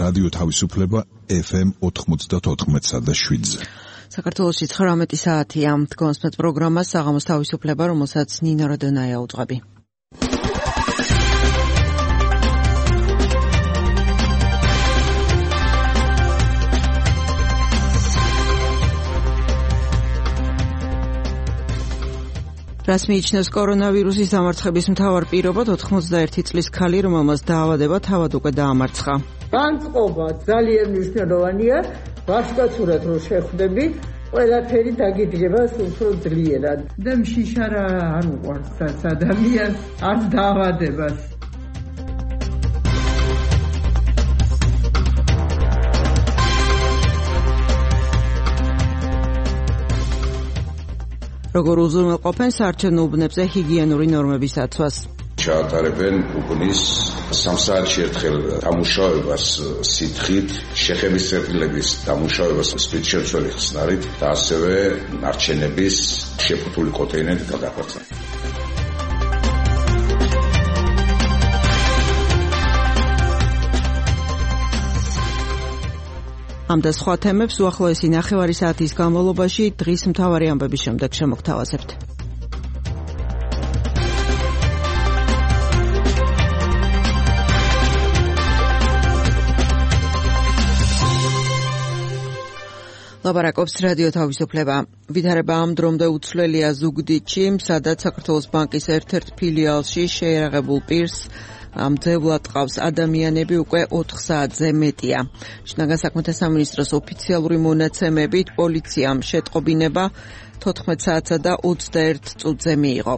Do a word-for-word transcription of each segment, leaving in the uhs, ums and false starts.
რადიო თავისუფლება ეფ ემ ოთხმოცდაოთხ და შვიდზე. საქართველოში ცხრამეტი საათია. თქვენს პროგრამას საღამოს თავისუფლება, რომელსაც ნინა როდონაია უძღვები. რას მიიჩნევს კორონავირუსის დამარცხების მთავარ პირობად ოთხმოცდაერთი წლის ქალი, რომელმაც დაავადება თავად უკვე დაამარცხა. განწყობა ძალიან მნიშვნელოვანია, ვასკაცურად რომ შეხვდები, ყველაფერი დაგიდგება უფრო ძლიერად. და შიშარა არ უყვარს ადამიანს, არც დაავადებას. როგორ უზრუნველყოფენ საარჩევნო უბნებზე ჰიგიენური ნორმების დაცვას? ჩაატარებენ უბნის სამ საათში ერთხელ დამუშავებას სითხით, შეხების წერტილების დამუშავებას სპეციალიზებული ხსნარით და ასევე არჩენების შეფუთული კონტეინერით გადახვეწა. ამ და სხვა თემებს უახლოესი ნახევარი საათის განმავლობაში დღის მთავარი ამბების შემდეგ შემოგთავაზებთ. ლაპარაკობს რადიო თავისუფლება. ვითარება ამ დრომდე უცვლელია ზუგდიდში, სადაც საქართველოს ბანკის ერთ-ერთ ფილიალში შეიარაღებულ პირს მძევლად ყავს ადამიანები უკვე ოთხ საათზე მეტია. შინაგან საქმეთა სამინისტროს ოფიციალური მონაცემებით პოლიციამ შეტყობინება თოთხმეტ საათსა და ოცდაერთ წუთზე მიიღო.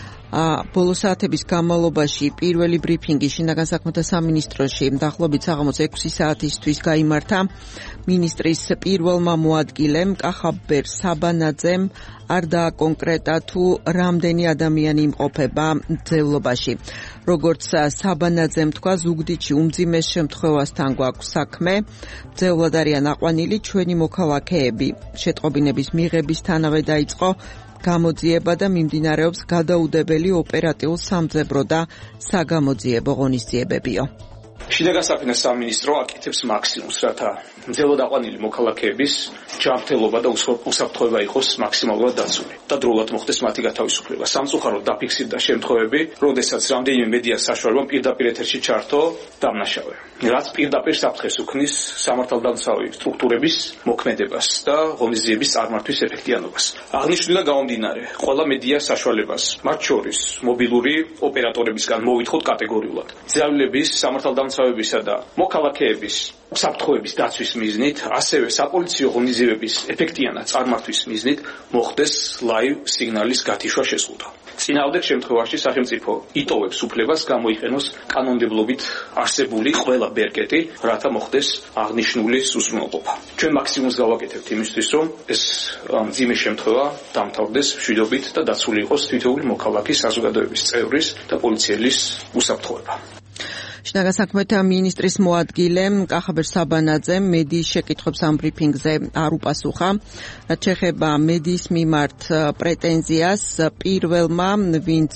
ბოლო საათების განმავლობაში პირველი ბრიფინგი შინაგან საქმეთა სამინისტროში დაახლოებით საღამოს ექვსი საათისთვის გაიმართა. მინისტრის პირველმა მოადგილემ კახაბერ საბანაძემ არ დააკონკრეტა თუ რამდენი ადამიანი იმყოფება მძევლობაში. როგორც საბანაძემ თქვა, ზუგდიდში უმძიმეს შემთხვევასთან გვაქვს საქმე. მძევლად არიან აყვანილი ჩვენი მოქალაქეები. შეტყობინების მიღებისთანავე დაიწყო გამოძიება და მიმდინარეობს გადაუდებელი ოპერატიულ სამძებრო და საგამოძიებო ღონისძიებებიო. შინაგან საქმეთა სამინისტრო აკეთებს მაქსიმუმს, რათა მძევლად აყვანილი მოქალაქეების ჯანმრთელობა და უსაფრთხოება იყოს მაქსიმალურად დაცული და დროულად მოხდეს მათი გათავისუფლება. სამწუხაროდ დაფიქსირდა შემთხვევები, როდესაც რამდენიმე მედია საშუალებამ პირდაპირ ეთერში ჩართო დამნაშავე, რაც პირდაპირ საფრთხეს უქმნის სამართალდამცავი სტრუქტურების მოქმედებას და ღონისძიების წარმართვის ეფექტიანობას. აღნიშნულიდან გამომდინარე, ყველა მედია საშუალებას, მათ შორის მობილური ოპერატორებისგან მოვითხოვთ კატეგორიულად ძალების, სამართალდამცავებისა და მოქალაქეების საფრთხოების დაცვის მიზნით, ასევე საპოლიციო ღონისძიებების ეფექტიანად წარმართვის მიზნით მოხდეს ლაივ სიგნალის გათიშვა შეზღუდვა. წინააღმდეგ შემთხვევაში სახელმწიფო იტოვებს უფლებას გამოიყენოს კანონმდებლობით არსებული ყველა ბერკეტი, რათა მოხდეს აღნიშნული უზრუნველყოფა. ჩვენ მაქსიმუმს გავაკეთებთ იმისთვის, რომ ეს მძიმე შემთხვევა დამთავრდეს მშვიდობით და დაცული იყოს თითოეული მოქალაქის, საზოგადოების წევრის და პოლიციელის უსაფრთხოება. შინაგან საქმეთა მინისტრის მოადგილემ კახაბერ საბანაძემ მედიის შეკითხვებს ამ ბრიფინგზე არ უპასუხა. რაც შეეხება მედიის მიმართ პრეტენზიას, პირველმა ვინც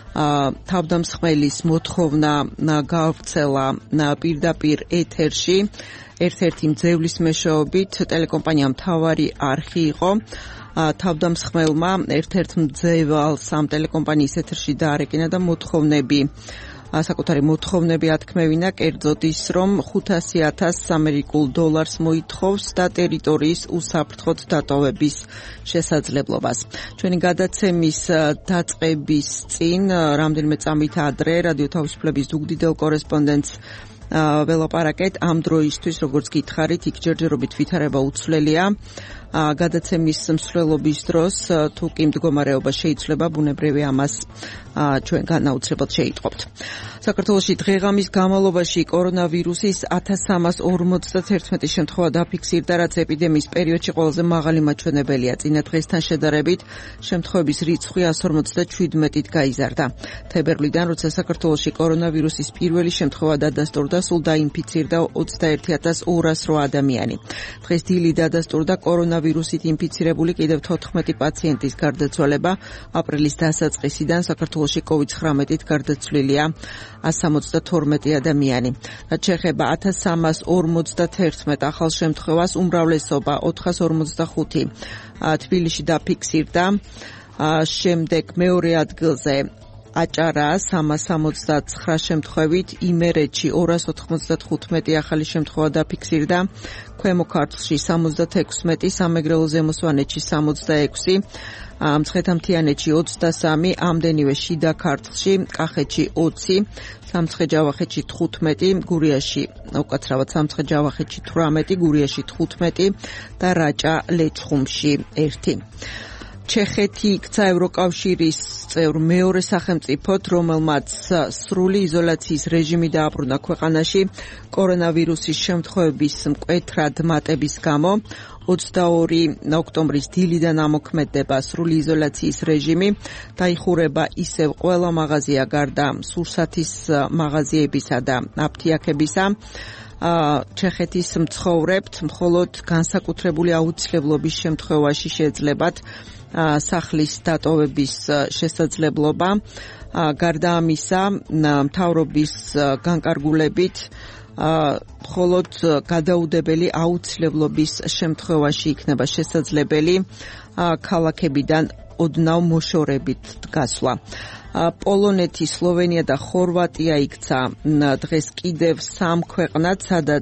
თავდამსხმელის მოთხოვნა გავრცელა პირდაპირ ეთერში, ერთ-ერთი მძევლის მეშვეობით ტელეკომპანია მთავარი არხი იყო. თავდამსხმელმა ერთ-ერთ მძევალს ამ ტელეკომპანიის ეთერში დაარეკინა და მოთხოვნები საკუთარი მოთხოვნები ათქმევინა, კერძოდ ის, რომ ხუთასი ათასს ამერიკულ დოლარს მოითხოვს და ტერიტორიის უსაფრთხოდ დატოვების შესაძლებლობას. ჩვენი გადაცემის დაწყების წინ რამდენიმე წამით ადრე რადიო თავისუფლების ზუგდიდელ კორესპონდენტს ველაპარაკეთ. ამ დროისთვის, როგორც გითხარით, იქ ჯერჯერობით ვითარება უცვლელია. გადაცემის მსვლელობის დროს თუ კი მდგომარეობა შეიცვლება, ბუნებრივია ამას ჩვენ განაუცლებელად შეიტყობთ. საქართველოში დღეღამის განმავლობაში კორონავირუსის ათას სამას ორმოცდათერთმეტი შემთხვევა დაფიქსირდა, რაც ეპიდემიის პერიოდში ყველაზე მაღალი მაჩვენებელია. წინა დღესთან შედარებით შემთხვევების რიცხვი εκατს ორმოცდაშვიდმეტით გაიზარდა. თებერვლიდან, როცა საქართველოში კორონავირუსის პირველი შემთხვევა დადასტურდა, დასტურდა, სულ დაინფიცირდა ოცდაერთი ათას ორას რვა ადამიანი. დღეს დილით დადასტურდა კორონავირუსით ინფიცირებული კიდევ თოთხმეტი პაციენტის გარდაცვალება. აპრილის დასაწყისიდან საქართველოში კოვიდ ცხრამეტით გარდაცვლილია ათას სამოცდათორმეტი ადამიანი. რაც შეეხება ათას სამას ორმოცდაათერთმეტ ახალ შემთხვევას, უმრავლესობა ოთხას ორმოცდახუთი თბილისში დაფიქსირდა. შემდეგ მეორე ადგილზე აჭარა სამას სამოცდაცხრა შემთხვევით, იმერეთში ორას ოთხმოცდათხუთმეტი ახალი შემთხვევა დაფიქსირდა, ქვემო ქართლში სამოცდათექვსმეტი, სამეგრელო ზემო სვანეთში სამოცდაექვსი, მცხეთა-მთიანეთში ოცდასამი, ამდენივე შიდა ქართლში, კახეთში ოცი, სამცხე-ჯავახეთში თხუთმეტი, გურიაში უკაცრავად სამცხე-ჯავახეთში თვრამეტი, გურიაში თხუთმეტი და რაჭა-ლეჩხუმში ერთი. ჩეხეთი იქცა ევროკავშირის წევრ მეორე სახელმწიფოდ, რომელმაც სრული იზოლაციის რეჟიმი დააბრუნა ქვეყანაში კორონავირუსის შემთხვევების მკვეთრად მატების გამო. ოცდაორი ოქტომბრის დილიდან ამოქმედდება სრული იზოლაციის რეჟიმი, დაიხურება ისევ ყველა მაღაზია გარდა სურსათის მაღაზიებისა და აფთიაქებისა. ჩეხეთის მცხოვრებთ მხოლოდ განსაკუთრებული აუცილებლობის შემთხვევაში შეეძლებათ სახლის დატოვების შესაძლებლობა. გარდა ამისა, მთავრობის განკარგულებით მხოლოდ გადაუდებელი აუცილებლობის შემთხვევაში იქნება შესაძლებელი ქალაქებიდან ოდნავ მოშორებით გასვლა. პოლონეთი, სლოვენია და ხორვატია იქცა დღეს კიდევ სამ ქვეყნად, სადაც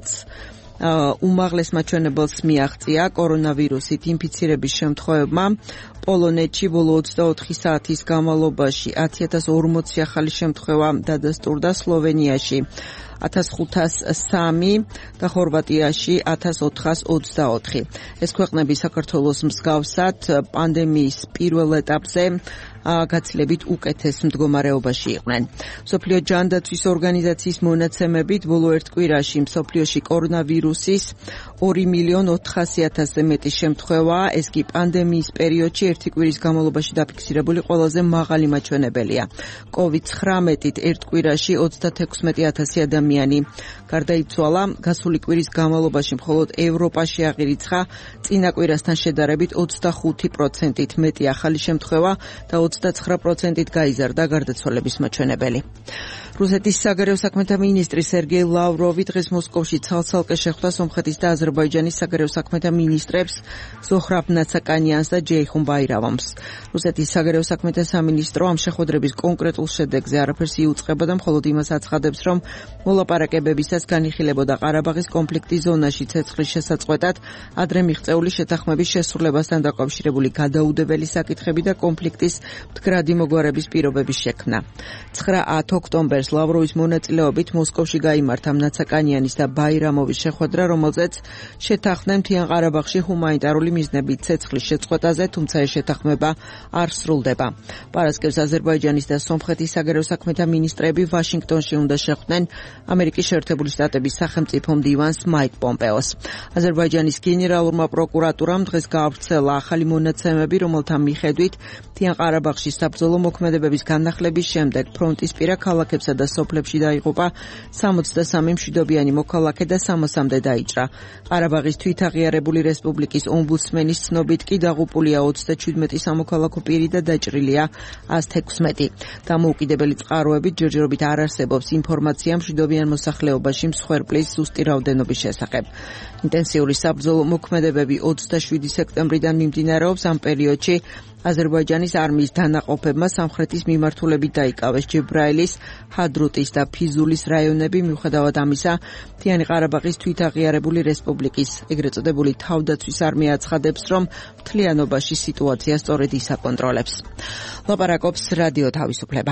უმაღლეს მაჩვენებელს მიაღწია კორონავირუსით ინფიცირების შემთხვევებმა. პოლონეთში ბოლო ოცდაოთხი საათის განმავლობაში ათი ათას ორმოცი ახალი შემთხვევა დადასტურდა, სლოვენიაში ათას ხუთას სამი და ხორვატიაში ათას ოთხას ოცდაოთხი. ეს ქვეყნები საქართველოს მსგავსად პანდემიის პირველ ეტაპზე გაცილებით უკეთეს მდგომარეობაში იყვნენ. მსოფლიო ჯანდაცვის ორგანიზაციის მონაცემებით ბოლო ერთ კვირაში მსოფლიოში კორონავირუსის ორი მილიონი ოთხასი ათასზე მეტი შემთხვევაა. ეს კი პანდემიის პერიოდში ერთი კვირის განმავლობაში დაფიქსირებული ყველაზე მაღალი მაჩვენებელია. კოვიდ ცხრამეტით ერთ კვირაში ოცდათექვსმეტი ათასი ადამიანი გარდაიცვალა. გასული კვირის განმავლობაში მხოლოდ ევროპაში აღირიცხა წინა კვირასთან შედარებით ოცდახუთი პროცენტით მეტი ახალი შემთხვევა და ოცდაცხრა პროცენტით გაიზარდა გარდაცვალების მაჩვენებელი. რუსეთის საგარეო საქმეთა მინისტრი სერგეი ლავროვი დღეს მოსკოვში ცალ-ცალკე შეხვდა სომხეთის და აზერბაიჯანის საგარეო საქმეთა მინისტრებს ზოჰრაბ ნაცაკანიანს და ჯეიხუნ ბაირავამს. რუსეთის საგარეო საქმეთა სამინისტრო ამ შეხვედრების კონკრეტულ შედეგზე არაფერს იუწყება და მხოლოდ იმას აცხადებს, რომ მოლაპარაკებებისას განიხილებოდა ყარაბაღის კონფლიქტის ზონაში ცეცხლის შესაწყვეტად ადრე მიღწეული შეთანხმების შესრულებასთან დაკავშირებული გადაუდებელი საკითხები და კონფლიქტის მდგრადი მოგვარების პირობების შექმნა. ცხრა ოქტომბერს ლავროვის მონაწილეობით მოსკოვში გაიმართა ნაცაკანიანის და ბაირამოვის შეხვედრა, რომელზეც შეთანხმდნენ მთიან ყარაბაღში ჰუმანიტარული მიზნებით ცეცხლის შეწყვეტაზე, თუმცა ეს შეთანხმება არ სრულდება. პარასკევს აზერბაიჯანის და სომხეთის საგარეო საქმეთა მინისტრები ვაშინგტონში უნდა შეხვდნენ ამერიკის შეერთებული შტატების სახელმწიფო მდივანს მაიკ პომპეოს. აზერბაიჯანის გენერალურმა პროკურატურამ დღეს გაავრცელა ახალი მონაცემები, რომელთა მიხედვით მთიან ყარაბაღში საბრძოლო მოქმედებების განახლების შემდეგ ფრონტისპირა ქალაქებსა და სოფლებში დაიღუპა სამოცდასამი მშვიდობიანი მოქალაქე და სამასამდე დაიჭრა. ყარაბაღის თვითაღიარებული რესპუბლიკის ომბუდსმენის ცნობით კი დაღუპულია ოცდაჩვიდმეტი სამოქალაქო პირი და დაჭრილია ას თექვსმეტი. დამოუკიდებელი წყაროებით ჯერჯერობით არ არსებობს ინფორმაცია მშვიდობიან მოსახლეობაში მსხვერპლის ზუსტი რაოდენობის შესახებ. ინტენსიური საბრძოლო მოქმედებები ოცდაშვიდი სექტემბრიდან მიმდინარეობს. ამ პერიოდში აზერბაიჯანის არმიის დანაყოფებმა სამხრეთის მიმართულებით დაიკავეს ჯებრაილის, ჰადრუტის და ფიზულის რაიონები. მიუხედავად ამისა, მთიანი ყარაბაღის თვითაღიარებული რესპუბლიკის ეგრეთ წოდებული თავდაცვის არმია აცხადებს, რომ მთლიანობაში სიტუაცია სწორედ ის აკონტროლებს. ლაპარაკობს რადიო თავისუფლება.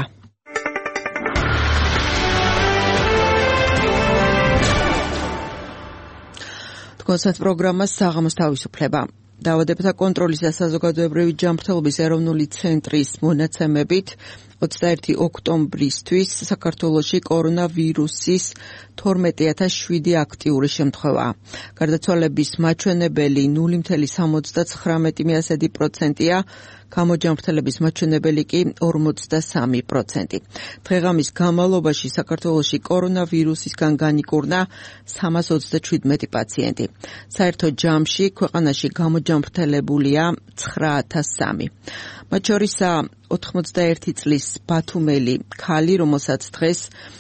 კონცერტ პროგრამას საღამოს თავისუფლება. დაავადებათა კონტროლის და საზოგადოებრივი ჯანმრთელობის ეროვნული ცენტრის მონაცემებით ოცდაერთი ოქტომბრისთვის საქართველოში კორონავირუსის თორმეტი ათას შვიდი აქტიური შემთხვევაა. გარდაცვალების მაჩვენებელი ნული virgulă ოცდაათი პროცენტია, გამოჯანმრთელების მაჩვენებელი კი ორმოცდასამი პროცენტი. დღეღამის განმავლობაში საქართველოში კორონავირუსისგან განიკურნა სამას ოცდაჩვიდმეტი პაციენტი. საერთო ჯამში ქვეყანაში გამოჯანმრთელებულია ცხრა ათას სამი. მათ შორისაა ოთხმოცდაერთი წლის ბათუმელი ქალი, რომელსაც დღეს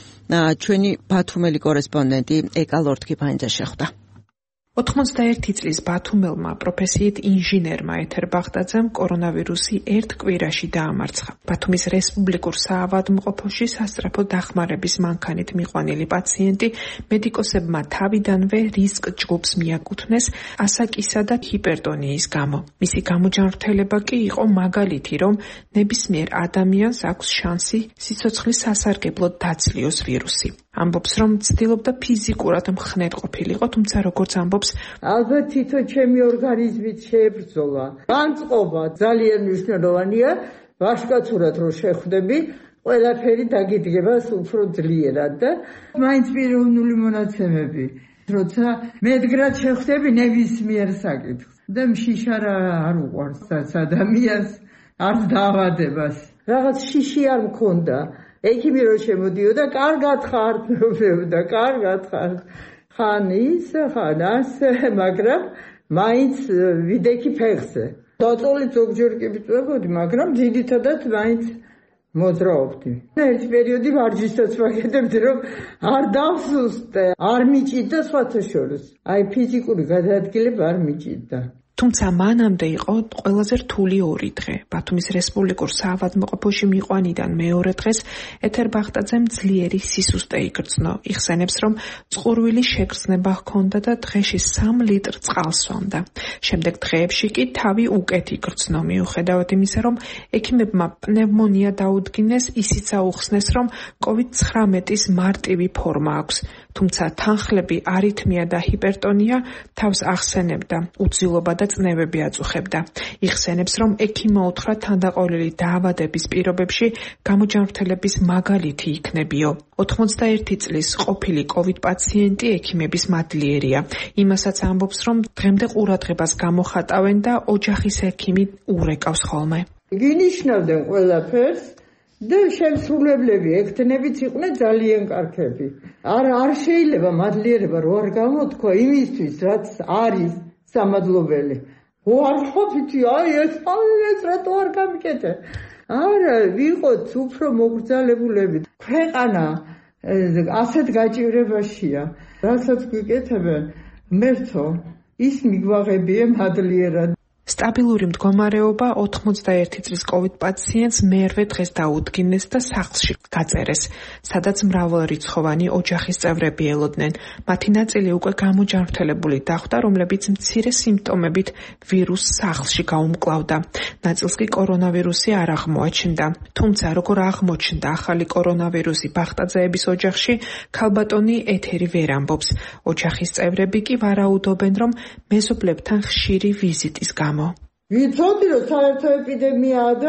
ჩვენი ბათუმელი კორესპონდენტი ეკა ლორთქიფანიძე შეხვდა. ოთხმოცდაერთი წლის ბათუმელმა პროფესიით ინჟინერმა ეთერ ბაღდაძემ კორონავირუსი ერთ კვირაში დაამარცხა. ბათუმის რესპუბლიკურ საავადმყოფოში სასწრაფო დახმარების მანქანით მიყვანილი პაციენტი მედიკოსებმა თავიდანვე რისკ ჯგუფს მიაკუთვნეს ასაკისა და ჰიპერტონიის გამო. მისი გამოჯანმრთელება კი იყო მაგალითი, რომ ნებისმიერ ადამიანს აქვს შანსი სიცოცხლის სასარგებლოდ დაცლიოს ვირუსი. ამბობს, რომ ცდილობდა ფიზიკურად მხნედ ყოფილიყო, თუმცა როგორც ამბობს, ალბათ თვითონ ჩემი ორგანიზმით შეებრძოლა. განწყობა ძალიან მნიშვნელოვანია, ვაშკაცურად რომ შეხვდები, ყველაფერი დაგიდგება უფრო ძლიერად და მაინც პიროვნული მონაცემები. როცა მედგრად შეხვდები ნებისმიერ საკითხს და მშიშარა არ უყვარს ადამიანს, არც დაავადებას. რაღაც შიში არ მქონდა. ექიმი რო შემოდიოდა, კარგად ხარ, მეუბნებოდა, კარგად ხარ. ხან ის, ხან ასე, მაგრამ მაინც ვიდექი ფეხზე. დაწოლი ზოგჯერ კი ვწვევოდი, მაგრამ ძირითადად მაინც მოძრაობდი. ერთი პერიოდი ვარჯიშსაც ვაკეთებდი, რომ არ დავსუსტე, არ მიჭირდა სხვათა შორის. აი ფიზიკური გადაადგილება არ მიჭირდა. თუმცა მანამდე იყო ყველაზე რთული ორი დღე. ბათუმის რესპუბლიკურ საავადმყოფოში მიყვანიდან მეორე დღეს ეთერ ბაღდაძემ ძლიერი სისუსტე იგრძნო. იხსენებს, რომ წყურვილი შეგრძნება ჰქონდა და დღეში სამ ლიტრ წყალს სვამდა. შემდეგ დღეებში კი თავი უკეთ იგრძნო. მიუხედავად იმისა, რომ ექიმებმა პნევმონია დაუდგინეს, ისიც აუხსნეს, რომ კოვიდ ცხრამეტის მარტივი ფორმა აქვს. თუმცა თანხლები, არითმია და ჰიპერტონია თავს ახსენებდა, უძილობა და წნევები აწუხებდა. იხსენებს, რომ ექიმმა უთხრა თანდაყოლილი დაავადების პირობებში გამოჯანმრთელების მაგალითი იქნებიო. ოთხმოცდაერთი წლის ყოფილი კოვიდ პაციენტი ექიმების მადლიერია. იმასაც ამბობს, რომ დღემდე ყურადღებას გამოხატავენ და ოჯახის ექიმი ურეკავს ხოლმე. გინიშნავდნენ ყველაფერს და შემსრულებლები, ექთნებიც იყვნენ ძალიან კარგები. არ არ შეიძლება მადლიერება რო არ გამოთქვა იმისთვის, რაც არის სამადლობელი. არ ყოფითი, აი ეს ეს რატო არ გამიკეთე? არა, ვიყოთ უფრო მოგრძალებულები. ქვეყანა ასეთ გაჭირებაშია. რასაც გვიკეთებენ, მერთო, ის მიგვაღებია მადლიერად. სტაბილური მდგომარეობა ოთხმოცდაერთი წლის კოვიდ პაციენტს მერვე დღეს დაუდგინეს და სახლში გაწერეს, სადაც მრავალრიცხოვანი ოჯახის წევრები ელოდნენ. მათი ნაწილი უკვე გამოჯანმრთელებული დახვდა, რომლებიც მცირე სიმპტომებით ვირუსს სახლში გაუმკლავდა. ნაწილს კი კორონავირუსი არ აღმოაჩნდა. თუმცა, როგორ აღმოჩნდა ახალი კორონავირუსი ბაღდაძეების ოჯახში, ქალბატონი ეთერი ვერ ამბობს. ოჯახის წევრები კი ვარაუდობენ, რომ მეზობლებთან ხშირი ვიზიტის გამო. ვიცოდი, რომ საერთო ეპიდემიაა და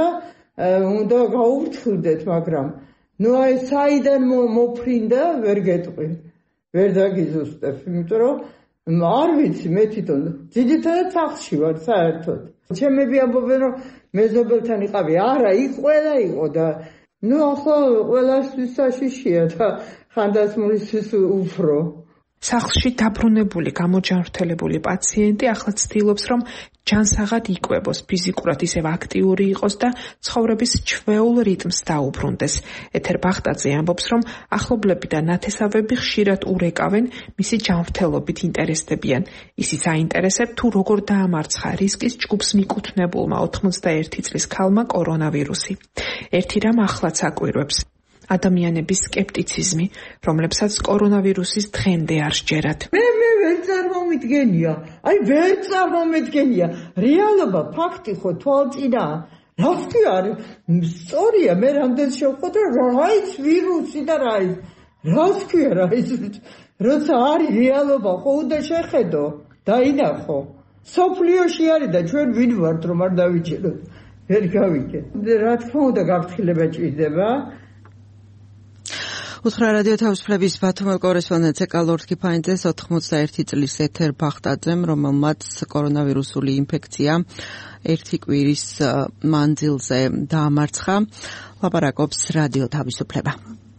უნდა გაურთულდეთ, მაგრამ ნუ აი საიდან მოფრინდა ვერ გეტყვი. ვერ დაგიზუსტებ, იმიტომ რომ არ ვიცი, მე თვითონ ძირითადად სახლში ვარ საერთოდ. ჩემები ამბობენ, რომ მეზობელთან იყავი. არა, იქ ყველა იყო და ნუ ახლა ყველასთვის საშიშია და ხანდასმულისთვის უფრო. სახლში დაბრუნებული გამოჯანმრთელებული პაციენტი ახლა ცდილობს, რომ ჯანსაღად იკვებოს, ფიზიკურად ისევ აქტიური იყოს და ცხოვრების ჩვეულ რიტმს დაუბრუნდეს. ეთერ ბაღდაძე ამბობს, რომ ახლობლები და ნათესავები ხშირად ურეკავენ, მისი ჯანმრთელობით ინტერესდებიან. ისიც აინტერესებ, თუ როგორ დაამარცხა რისკის ჯგუფს მიკუთვნებულმა ოთხმოცდაერთი წლის ქალმა კორონავირუსი. ერთი რამ ახლაც აკვირვებს. ადამიანების სკეპტიციზმი, რომლებსაც კორონავირუსის დღემდე არ სჯერათ. მე მე ვერ წარმომიდგენია. აი ვერ წარმომიდგენია. რეალობა, ფაქტი ხო თვალწინაა. რა თქვი არის? სწორია, მე რამდენ შევხვდა, რა ის ვირუსი და რა ის. რა თქვია რა ის? როცა არის რეალობა, ხო უნდა შეხედო, დაინახო. სოფლიოში არის და ჩვენ ვინ ვართ რომ არ დავიჭიროთ. ვერ გავიგე. რა თქმა უნდა გაფრთხილება ჭირდება. უთხრა რადიო თავისუფლების ბათუმელ კორესპონდენტ ეკალორდ კიფაინძეს ოთხმოცდაერთი წლის ეთერ ბაღდაძემ, რომელმაც კორონავირუსული ინფექცია ერთი კვირის მანძილზე დაამარცხა. ლაპარაკობს რადიო თავისუფლება.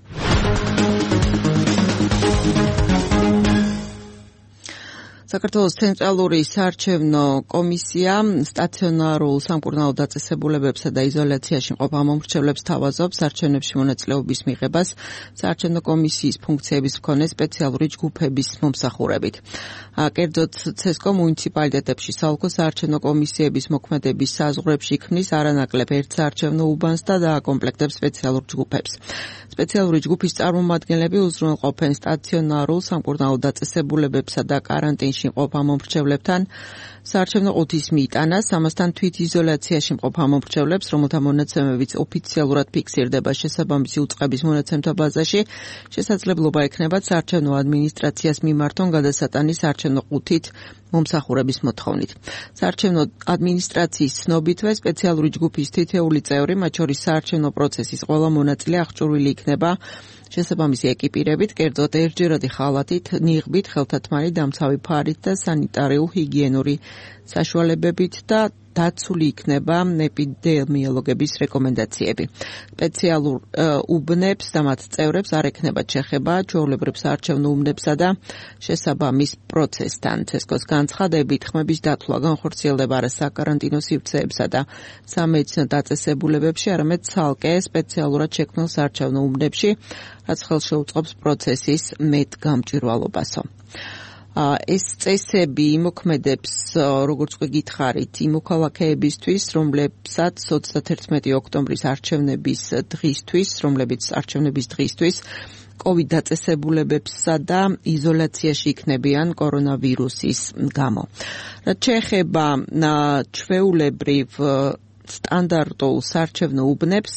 საქართველოს ცენტრალური საარჩევნო კომისია სტაციონარულ სამკურნალო დაწესებულებებსა და იზოლაციაში მყოფ მომრჩევლებს თავაზობს არჩევნებში მონაწილეობის მიღებას საარჩევნო კომისიის ფუნქციების მქონე სპეციალური ჯგუფების მომსახურებით. კერძოდ ცესკო მუნიციპალიტეტებში საოლქო საარჩევნო კომისიების მოქმედების საზღვრებში ქმნის არანაკლებ ერთ საარჩევნო უბანს და დააკომპლექტებს სპეციალურ ჯგუფებს. სპეციალური ჯგუფის წარმომადგენლები უზრუნველყოფენ სტაციონარულ სამკურნალო დაწესებულებებსა და კარანტინში მყოფ მომრჩევლებთან საარჩევნო ყუთის მიიტანას, ამასთან თვითიზოლაციაში მყოფ მომრჩევლებს, რომელთა მონაცემებიც ოფიციალურად ფიქსირდება შესაბამისი უწყების მონაცემთა ბაზაში, შესაძლებლობა ექნებათ საარჩევნო ადმინისტრაციას მიმართონ გადასატანის საარჩევნო ყუთით მომსახურების მოთხოვნით. საარჩევნო ადმინისტრაციის ცნობითვე სპეციალური ჯგუფის თითეული წევრი, მათ შორის საარჩევნო პროცესის ყველა მონაწილე აღჭურვილი იქნება შესაბამისი ეკიპირებით, კერძოდ ერთჯერადი ხალათით, ნიღბით, ხელთათმარი, დამცავი ფარით და სანიტარიულ-ჰიგიენური საშუალებებით და დაცული იქნება ეპიდემიოლოგების რეკომენდაციები. სპეციალურ უბნებს და მათ წევრებს არ ექნებათ შეხება ჩვეულებრივ საარჩევნო უბნებსა და შესაბამის პროცესთან. ცესკოს განცხადებით, ხმების დათვლა განხორციელდება არა საკარანტინო სივრცეებსა და სამედიცინო დაწესებულებებში, არამედ ცალკე სპეციალურად შექმნილ საარჩევნო უბნებში, რაც ხელს შეუწყობს პროცესის მეტგამჭვირვალობასო. ეს წესები იმოქმედებს, როგორც კი გითხარით, იმ მოქალაქეებისთვის, რომლებსაც ოცდათერთმეტი ოქტომბრის არჩევნების დღისთვის, რომლებიც არჩევნების დღისთვის კოვიდ დაწესებულებებსა და იზოლაციაში იქნებიან კორონავირუსის გამო. რაც შეეხება ჩვეულებრივ სტანდარტულ საარჩევნო უბნებს,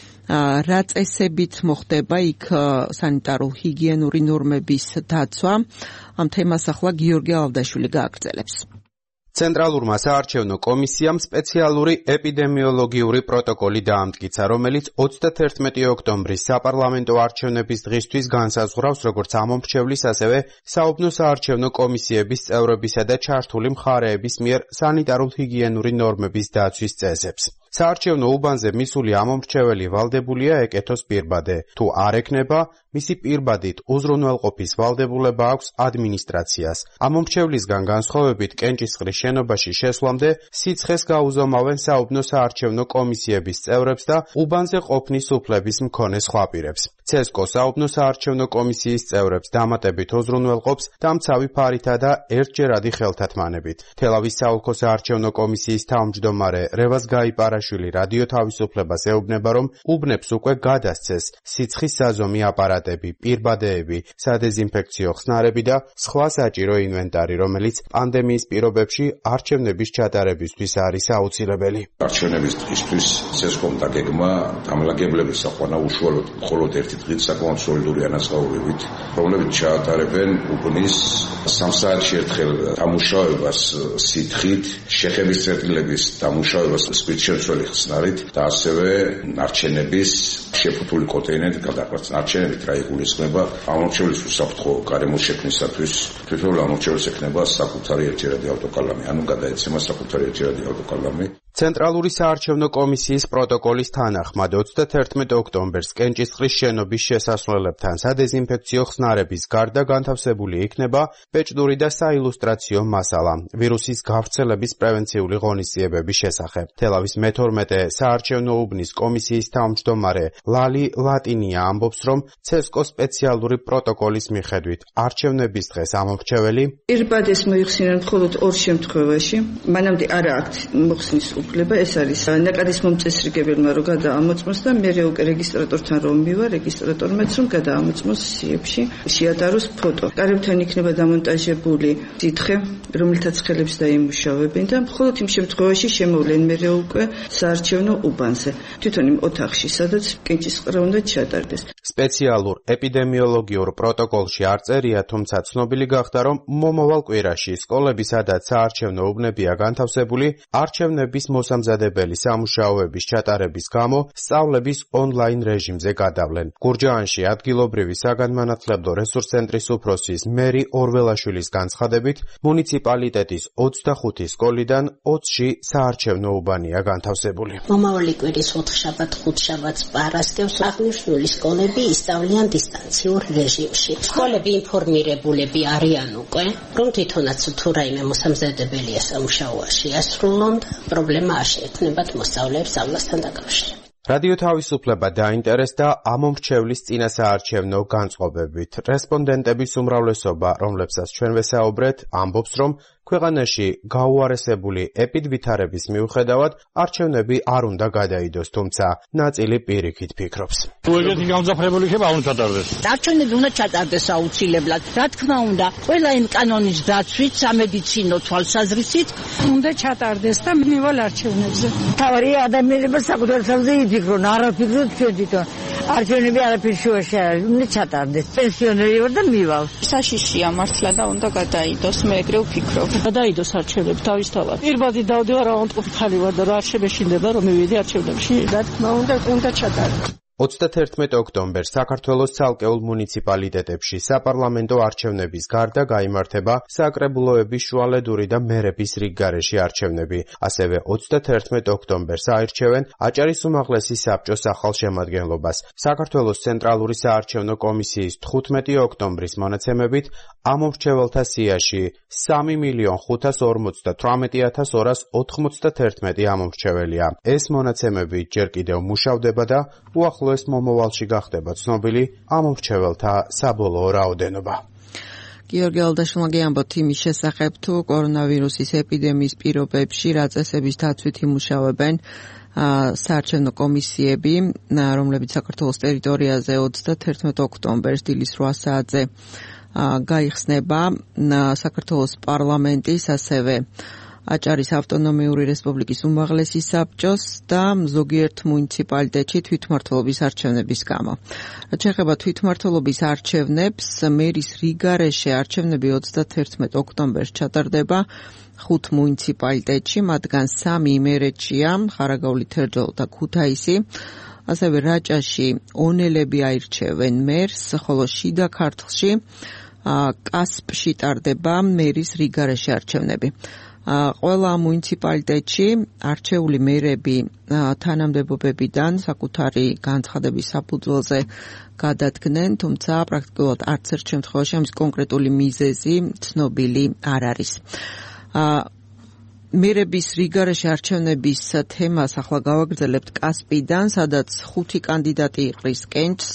რა წესებით მოხდება იქ სანიტარო-ჰიგიენური ნორმების დაცვა, ამ თემას ახლა გიორგი ალავდაშვილი გააგრძელებს. ცენტრალურმა საარჩევნო კომისიამ სპეციალური ეპიდემიოლოგიური პროტოკოლი დაამტკიცა, რომელიც ოცდათერთმეტი ოქტომბრის საპარლამენტო არჩევნების დღისთვის განსაზღვრავს როგორც ამომრჩევლის, ასევე საუბნო საარჩევნო კომისიების წევრებისა და ჩართული მხარეების მიერ სანიტარულ-ჰიგიენური ნორმების დაცვის წესებს. საარჩევნო უბანზე მისული ამომრჩეველი ვალდებულია ეკეთოს პირბადე. თუ არ ექნება, მისი პირბადით უზრუნველყოფის ვალდებულება აქვს ადმინისტრაციას. ამომრჩევლისგან განსხვავებით კენჭისყრის შენობაში შესვლამდე სიცხეს გაუზომავენ საუბნო საარჩევნო კომისიების წევრებს და უბანზე ყოფნის უფლების მქონე სხვა პირებს. ცესკო საუბნო საარჩევნო კომისიის წევრებს დამატებით უზრუნველყოფს დამცავი ფარითა და ერთჯერადი ხელთათმანებით. თელავის საოლქო საარჩევნო კომისიის თავმჯდომარე რევაზ გაიპარაშვილი რადიო თავისუფლებას ეუბნება, რომ უბნებს უკვე გადასცეს სიცხის საზომი აპარატები, პირბადეები, სადეზინფექციო ხსნარები და სხვა საჭირო ინვენტარი, რომელიც პანდემიის პირობებში არჩევნების ჩატარებისთვის არის აუცილებელი. არჩევნების დღისთვის ცესკომ დაგეგმა დამლაგებლების საყვანა უშუალოდ მხოლოდ ერთი დღით საკმაოდ სოლიდური ანაზღაურებით, რომლებიც ჩაატარებენ უბნის სამ საათში ერთხელ დამუშავებას სითხით, შეხების წერტილების დამუშავებას სპირტშემცველი ხსნარით და ასევე არჩევნების შეფუთული კონტეინერით გადაყვანას. არჩევნებით რა იგულისხმება? ამომრჩევლის უსაფრთხო გარემოს შექმნისათვის თითოეულ ამომრჩევლს ექნება საკუთარი ერთჯერადი ავტოკალამი, ანუ გადაეცემა საკუთარი ერთჯერადი ავტოკალამი. ცენტრალური საარჩევნო კომისიის პროტოკოლის თანახმად ოცდათერთმეტი ოქტომბერს კენჭისყრის შენობის შესასვლელებთან სადეზინფექციო ხსნარების გარდა განთავსებული იქნება ბეჭდური და საილუსტრაციო მასალა ვირუსის გავრცელების პრევენციული ღონისძიებების შესახებ. თელავის მეთორმეტე საარჩევნო უბნის კომისიის თავმჯდომარე ლალი ლატინია ამბობს, რომ ცესკო სპეციალური პროტოკოლის მიხედვით არჩევნების დღეს ამომრჩეველი პირბადეს მოიხსენენ მხოლოდ ორ შემთხვევაში, მანამდე არა აქვთ მოხსნის უფლება, ეს არის ნაკადის მომწესრიგებელმა რომ გადაამოწმოს და მერე უკვე რეგისტრატორთან რომ მივა, რეგისტრატორმაც რომ გადაამოწმოს სიებში შეადაროს ფოტო. კარებთან იქნება დამონტაჟებული სითხე, რომელთაც ხელებს დაიმუშავებენ და მხოლოდ იმ შემთხვევაში შემოვლენ მერე უკვე საარჩევნო უბანზე. თვითონ იმ ოთახში, სადაც კენჭისყრა უნდა ჩატარდეს. სპეციალურ ეპიდემიოლოგიურ პროტოკოლში არ წერია, თუმცა ცნობილი გახდა, რომ მომავალ კვირაში სკოლებისა და საარჩევნო უბნებია განთავსებული არჩევნების მოსამზადებელი სამუშაოების ჩატარების გამო სწავლების ონლაინ რეჟიმზე გადავლენ. გურჯაანში ადგილობრივი საგანმანათლებლო რესურსცენტრის უფროსის მერი ორველაშვილის განცხადებით, მუნიციპალიტეტის ოცდახუთი სკოლიდან ოცში საარჩევნო უბანია განთავსებული. მომავალი კვირის ოთხშაბათ, ხუთშაბათს პარასკევს აღნიშნული სკოლები ისწავლიან დისტანციურ რეჟიმში. სკოლები ინფორმირებულები არიან უკვე, რომ თვითონაც თუ რაიმე მოსამზადებელია სამუშაოში ასრულონ და პრობლემა არ შეექმნებათ მოსწავლეებს სწავლასთან დაკავშირებით. რადიო თავისუფლება დაინტერესდა ამომრჩევლის წინასაარჩევნო განწყობებით. რესპონდენტების უმრავლესობა, რომლებსაც ჩვენ ვესაუბრეთ, ამბობს, რომ ქვეყანაში გაუარესებული ეპიდვითარების მიუხედავად არჩევნები არ უნდა გადაიდოს, თუმცა ნაწილი პირიქით ფიქრობს. ეგეთი გამძაფრებული ხება არ უნდა ჩატარდეს. არჩევნები უნდა ჩატარდეს აუცილებლად. რა თქმა უნდა, ყველა იმ კანონის დაცვით, სამედიცინო თვალსაზრისით უნდა ჩატარდეს და მივალ არჩევნებზე. თავარია ადამიანები საკუთარ თავზე იფიქრონ, არ აფიქროთ ჩვენ თვითონ. არჩევნები არაფერ შუაში არ არის, უნდა ჩატარდეს. პენსიონერი ვარ და მივალ. საშიშია მართლა და უნდა გადაიდოს, მე ეგრე ვფიქრობ. გადაიდოს არჩევნები თავისთავად. პირბადი დავდივარ, რა უნტყოფი ხალი ვარ და რა არ შემეშინდება, რომ მივიდი არჩევნებში. რა თქმა უნდა, უნდა ჩატარდეს. ოცდათერთმეტი ოქტომბერს საქართველოს ცალკეულ მუნიციპალიტეტებში საპარლამენტო არჩევნების გარდა გაიმართება საკრებულოების შუალედური და მერების რიგგარეშე არჩევნები. ასევე ოცდათერთმეტი ოქტომბერს აირჩევენ აჭარის უმაღლესი საბჭოს ახალშემადგენლობას. საქართველოს ცენტრალური საარჩევნო კომისიის თხუთმეტი ოქტომბრის მონაცემებით ამომრჩეველთა სიაში სამი მილიონ ხუთას ორმოცდათვრამეტი ათას ორას ოთხმოცდათერთმეტი ამომრჩეველია. ეს მონაცემები ჯერ კიდევ მუშავდება და უახლოეს ეს მომავალში გახდება ცნობილი ამომრჩეველთა საბოლოო რაოდენობა. გიორგი ალდაშვილმა გეამბოთ იმის შესახებ, თუ კორონავირუსის ეპიდემიის პირობებში რა წესების დაცვით იმუშავებენ საარჩევნო კომისიები, რომლებიც საქართველოს ტერიტორიაზე ოცდათერთმეტი ოქტომბერს დილის რვა საათზე გაიხსნება. საქართველოს პარლამენტის, ასევე აჭარის ავტონომიური რესპუბლიკის უმაღლესი საბჭოს და ზოგიერთ მუნიციპალიტეტში თვითმმართველობის არჩევნების გამო. რაც შეეხება თვითმმართველობის არჩევნებს, მერის რიგგარეშე არჩევნები ოცდათერთმეტი ოქტომბერს ჩატარდება ხუთ მუნიციპალიტეტში, მათგან სამი იმერეთშია, ხარაგაული, თერჯოლა და ქუთაისი. ასევე რაჭაში ონელები აირჩევენ მერს, ხოლო შიდა ქართლში კასპში ტარდება მერის რიგგარეშე არჩევნები. ყველა მუნიციპალიტეტში არჩეული მერები თანამდებობებიდან საკუთარი განცხადების საფუძველზე გადადგნენ, თუმცა პრაქტიკულად არც ერთ შემთხვევაში ამის კონკრეტული მიზეზი ცნობილი არ არის. მერების რიგგარეშე არჩევნების თემას ახლა გავაგრძელებთ კასპიდან, სადაც ხუთი კანდიდატი იყრის კენჭს.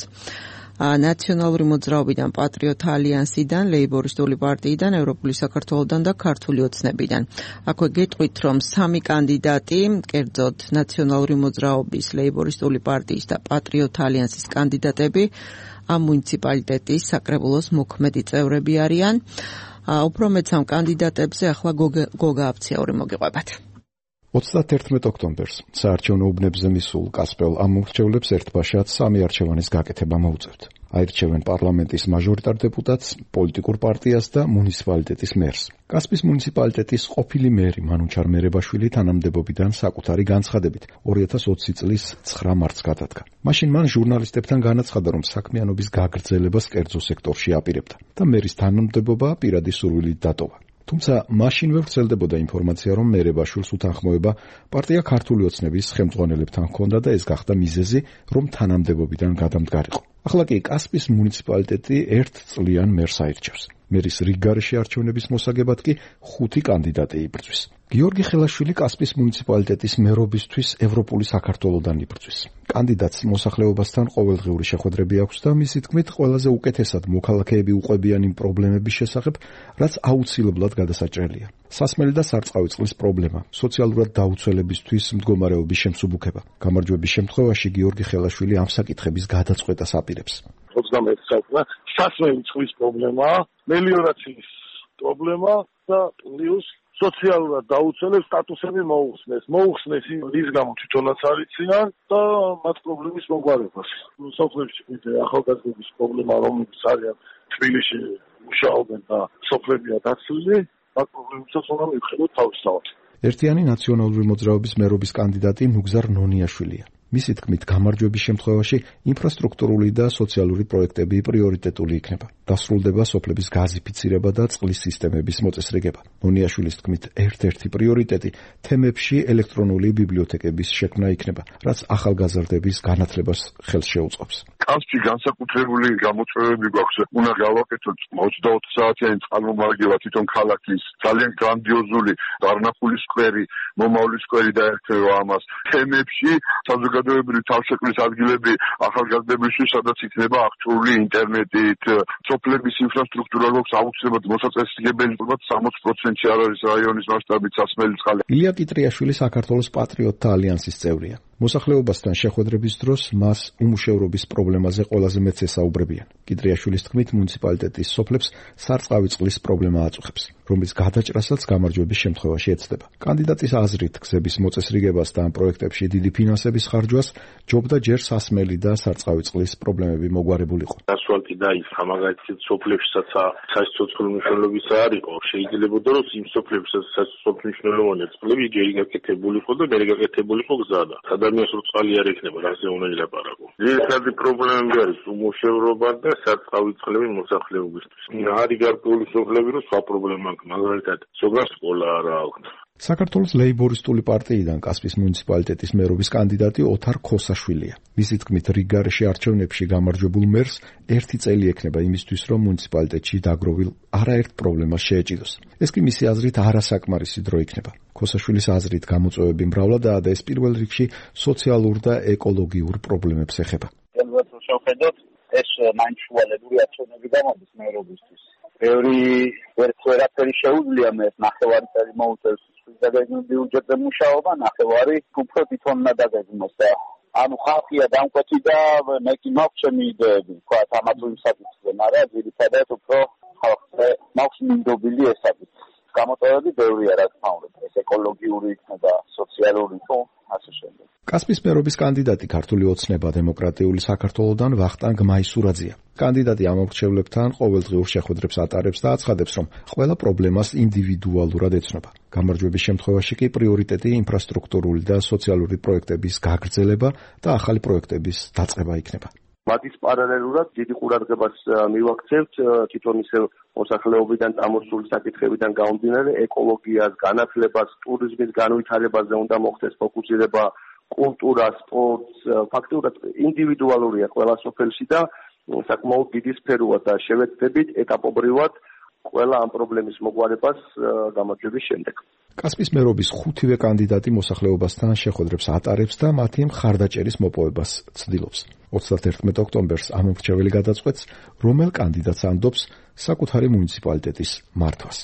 ნაციონალური მოძრაობიდან, პატრიოტთა ალიანსიდან, ლეიბორისტული პარტიიდან, ევროპული საქართველოდან და ქართული ოცნებიდან. აქვე გეტყვით, რომ სამი კანდიდატი, კერძოდ ნაციონალური მოძრაობის, ლეიბორისტული პარტიის და პატრიოტთა ალიანსის კანდიდატები ამ მუნიციპალიტეტის საკრებულოს მოქმედი წევრები არიან. უფრო მეც ამ კანდიდატებზე ახლა გოგა აფციაური მოგიყვებათ. ოცდათერთმეტი ოქტომბერს საარჩევნო უბნებზე მისულ კასპელ ამომრჩევლებს ერთბაშად სამი არჩევანის გაკეთება მოუწევთ. აირჩევენ პარლამენტის მაჟორიტარ დეპუტატს, პოლიტიკურ პარტიას და მუნიციპალიტეტის მერს. კასპის მუნიციპალიტეტის ყოფილი მერი მანუჩარ მერებაშვილი თანამდებობიდან საკუთარი განცხადებით ორი ათას ოცი წლის ცხრა მარტს გადადგა. მაშინ მან ჟურნალისტებთან განაცხადა, რომ საქმიანობის გაგრძელებას კერძო სექტორში აპირებდა და მერის თანამდებობა პირადი სურვილით დატოვა. თუმცა მაშინვე ვრცელდებოდა ინფორმაცია, რომ მერებაშვილს უთანხმოება პარტია ქართული ოცნების ხელმძღვანელებთან ჰქონდა და ეს გახდა მიზეზი, რომ თანამდებობიდან გადამდგარიყო. ახლა კი კასპის მუნიციპალიტეტი ერთ წლიან მერს აირჩევს. მერის რიგგარეშე არჩევნების მოსაგებად კი ხუთი კანდიდატი იბრძვის. გიორგი ხელაშვილი კასპის მუნიციპალიტეტის მერობისთვის ევროპული საქართველოდან იბრძვის. კანდიდატს მოსახლეობასთან ყოველდღიური შეხვედრები აქვს და მისი თქმით ყველაზე უკეთესად მოქალაქეები უყვებიან იმ პრობლემების შესახებ, რაც აუცილებლად გადასაჭრელია. სასმელი და სარწყავი წყლის პრობლემა, სოციალურად დაუცველებისთვის მდგომარეობის შემსუბუქება. გამარჯვების შემთხვევაში გიორგი ხელაშვილი ამ საკითხების გადაწყვეტას აპირებს. ოცდამეტი საათი სასმელი წყლის პრობლემა, მელიორაციის პრობლემა და პლუს სოციალურად დაუცველებს სტატუსები მოუხსნეს. მოუხსნეს ის გამო თვითონაც არიციან და მათ პრობლემის მოგვარებას. სოფლებში კიდე ახალგაზრდების პრობლემა, რომლებიც არიან თბილისში მუშაობენ და სოფლებია დაცლილი, მათ პრობლემებსაც უნდა მივხედოთ თავისთავად. ერთიანი ნაციონალური მოძრაობის მერობის კანდიდატი ნუგზარ ნონიაშვილია. მისი თქმით, გამარჯვების შემთხვევაში ინფრასტრუქტურული და სოციალური პროექტები პრიორიტეტული იქნება. დასრულდება სოფლების გაზიფიცირება და წყლის სისტემების მოწესრიგება. ნონიაშვილის თქმით, ერთ-ერთი პრიორიტეტი თემებში ელექტრონული ბიბლიოთეკების შექმნა იქნება, რაც ახალგაზრდების განათლებას ხელს შეუწყობს. კაცში განსაკუთრებული გამოწვევები გვაქვს. უნდა გავაკეთოთ ოცდაოთხ საათიანი წყალმომარაგება თვითონ ქალაქის, ძალიან გრანდიოზული გარნახული სკვერი, მომავლის სკვერი დაერთება ამას. თემებში საზოგადოებრივი თავშეყრის ადგილები ახალგაზრდებისთვის, სადაც იქნება აქტიური ინტერნეტით, სოფლების ინფრასტრუქტურა გვაქვს აუცილებლად მოსაწესრიგებელი, სამოცი პროცენტი არ არის რაიონის მასშტაბით სასმელი წყალი. ილია კიტრიაშვილი საქართველოს პატრიოტთა ალიანსის წევრია. მოსახლეობასთან შეხვედრების დროს მას უმუშევრობის პრობლემაზე ყველაზე მეც ესაუბრებიან. კიტრიაშვილის თქმით, მუნიციპალიტეტის სოფლებს სარწყავი წყლის პრობლემა აწუხებს, რომლის გადაჭრასაც გამარჯვების შემთხვევაში ეცდება. კანდიდატის აზრით, გზების მოწესრიგებას და ამ პროექტებში დიდი ფინანსების ხარჯვას ჯობდა ჯერ სასმელი და სარწყავი წყლის პრობლემები მოგვარებულიყო. ასფალტი დაიწყო, მაგალითად, სოფლებშიც საერთო მნიშვნელობის არ იყო. შეიძლება რომ იმ სოფლებშიც საერთო მნიშვნელოვანი წყლები ჯერ გაკეთებულიყო და მე გაკეთებულიყო გზა და ადამიანს რო წყალი არ ექნება, რაზე უნდა ილაპარაკო. ძირითადი პრობლემები არის უმუშევრობა და სარწყავი წყლები მოსახლეობისთვის. არის გარკვეული სოფლები, რომ სხვა პრობლემა აქვს, მაგალითად, ზოგადად სკოლა არ აქვს. საქართველოს ლეიბორისტული პარტიიდან კასპის მუნიციპალიტეტის მერობის კანდიდატი ოთარ ქოსაშვილია. მისი თქმით, რიგგარეშე არჩევნებში გამარჯვებულ მერს ერთი წელი ექნება იმისთვის, რომ მუნიციპალიტეტში დაგროვილ არაერთ პრობლემას შეეჭიდოს. ეს კი მისი აზრით არასაკმარისი დრო იქნება. ქოსაშვილის აზრით გამოწვევები მრავლადაა და ეს პირველ რიგში სოციალურ და ეკოლოგიურ პრობლემებს ეხება. შევხედოთ, ეს მაინც შუალედური არჩევნები გამოდის მერობისთვის. ბევრი ვერაფერი შეუძლია მე ნახევარი წელი მოუწევს დაგეგმილი უჯრედზე მუშაობა, ნახევარი უფრო თვითონ უნდა დაგეგმოს და ანუ ხალხია დამკვეთი და მე კი მაქვს ჩემი იდეები, თქვა ამათული საკითხზე, მაგრამ ძირითადად უფრო ხალხზე მაქვს მინდობილი ესაკით. გამოწვევები ბევრია, რა თქმა უნდა, ეს ეკოლოგიური იქნება, სოციალური თუ ასე შემდეგ. კასპის მერობის კანდიდატი ქართული ოცნება დემოკრატიული საქართველოსდან ვახტანგ მაისურაძეა. კანდიდატი ამორჩევლებთან ყოველდღიურ შეხვედრებს ატარებს და აცხადებს, რომ ყველა პრობლემას ინდივიდუალურად ეცნობა. გამარჯვების შემთხვევაში კი პრიორიტეტი ინფრასტრუქტურული და სოციალური პროექტების გაგრძელება და ახალი პროექტების დაწყება იქნება. მათის პარალელურად დიდი ყურადღებას მივაქცევთ თვითონ ისე მოსახლეობიდან წამოსული საკითხებიდან გამომდინარე ეკოლოგიას, განათლებას, ტურიზმის განვითარებაზე უნდა მოხდეს ფოკუსირება, კულტურა, სპორტს, ფაქტობრივად ინდივიდუალურია ყველა სოფელში და საკმაოდ დიდი სფეროა და შევეცდებით ეტაპობრივად ყველა ამ პრობლემის მოგვარებას გამარჯვების შემდეგ. კასპის მერობის ხუთივე კანდიდატი მოსახლეობასთან შეხვედრებს ატარებს და მათი მხარდაჭერის მოპოვებას ცდილობს. ოცდაათერთმეტ ოქტომბერს ამომრჩეველი გადაწყვეტს, რომელ კანდიდატს ანდობს საკუთარი მუნიციპალიტეტის მართვას.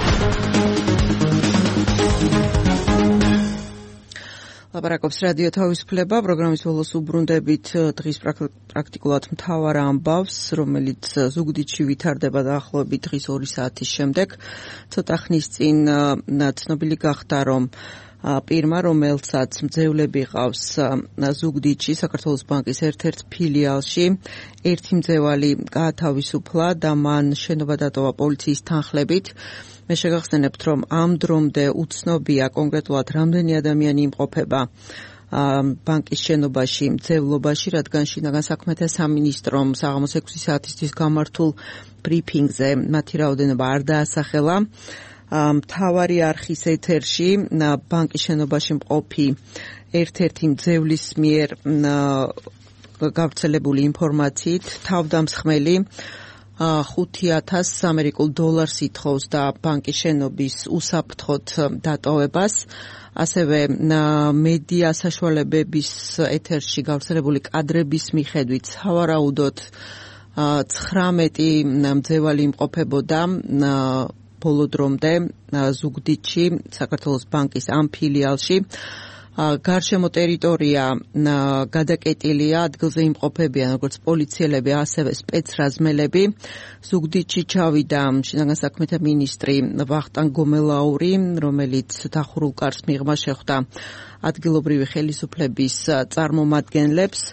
ლაპარაკობს რადიო თავისუფლება, პროგრამის ბოლოს უბრუნდებით დღის პრაქტიკულად მთავარ ამბავს, რომელიც ზუგდიდში ვითარდება დაახლოებით დღის ორი საათის შემდეგ. ცოტა ხნის წინ ცნობილი გახდა, რომ პირმა, რომელსაც მძევლები ყავს ზუგდიდში, საქართველოს ბანკის ერთ-ერთ ფილიალში, ერთი მძევალი გაათავისუფლა და მან შენობა დატოვა პოლიციის თანხლებით. მე შეგახსენებთ, რომ ამ დრომდე უცნობია კონკრეტულად რამდენი ადამიანი იმყოფება ბანკის შენობაში, მძევლობაში, რადგან შინაგან საქმეთა სამინისტრომ საღამოს ექვსი საათისთვის გამართულ ბრიფინგზე მათი რაოდენობა არ დაასახელა. მთავარი არხის ეთერში ბანკის შენობაში მყოფი ერთ-ერთი მძევლის მიერ გავრცელებული ინფორმაციით თავდამსხმელი ხუთი ათასს ამერიკულ დოლარს ითხოვს და ბანკის შენობის უსაფრთხოდ დატოვებას. ასევე მედია საშუალებების ეთერში გავრცელებული კადრების მიხედვით სავარაუდოდ ცხრამეტი მძევალი იმყოფებოდა ბოლო დრომდე ზუგდიდში, საქართველოს ბანკის ამ ფილიალში. გარშემო ტერიტორია გადაკეტილია, ადგილზე იმყოფებიან როგორც პოლიციელები, ასევე სპეცრაზმელები. ზუგდიდში ჩავიდა შინაგან საქმეთა მინისტრი ვახტანგ გომელაური, რომელიც დახურულ კარს მიღმა შეხვდა ადგილობრივი ხელისუფლების წარმომადგენლებს.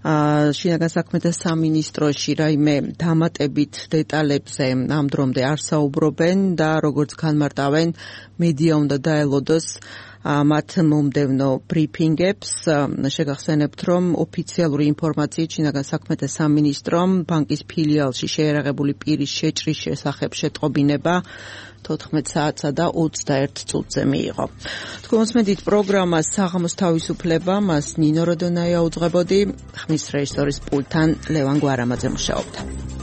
შინაგან საქმეთა სამინისტროში რაიმე დამატებით დეტალებზე ამ დრომდე არ საუბრობენ და როგორც განმარტავენ, მედია უნდა დაელოდოს მათ მომდევნო ბრიფინგებს. შეგახსენებთ, რომ ოფიციალური ინფორმაციით შინაგან საქმეთა სამინისტრომ ბანკის ფილიალში შეერაღებული პირის შეჭრის შესახებ შეტყობინება თოთხმეტ საათსა და ოცდაერთ წუთზე მიიღო. თქვენ მოსმენთ პროგრამას საღამოს თავისუფლება, მას ნინო როდონაია უძღვებოდი, ხმის რეჟისორის პულტთან ლევან გვარამაძე მუშაობდა.